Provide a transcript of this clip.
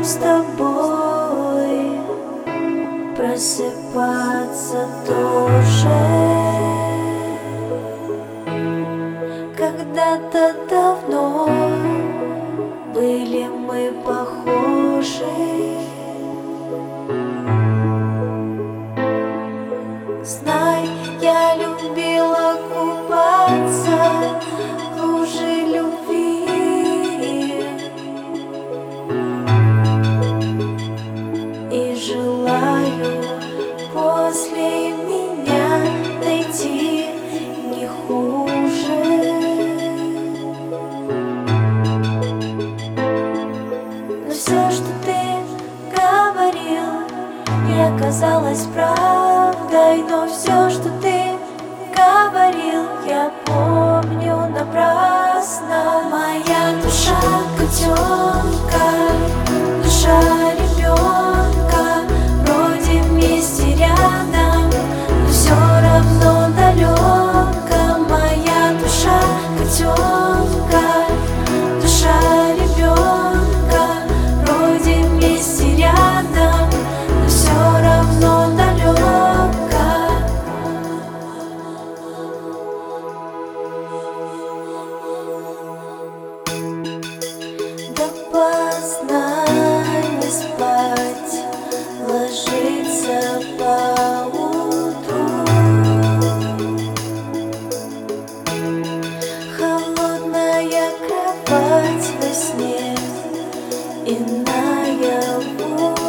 с тобой просыпаться тоже. Когда-то давно были мы похожи. Знай, я любила купаться в луже любви и желаю после меня найти не хуже. Но все, что ты говорил, не оказалось правдой. Но все, что ты говорил, я помню напрасно. Моя душа котенка, душа ребенка, вроде вместе рядом, но все равно далеко. Моя душа котенка, душа ребенка, вроде вместе рядом, но все равно далеко. Допоздна не спать, ложиться поутру. Холодная кровать во сне и наяву.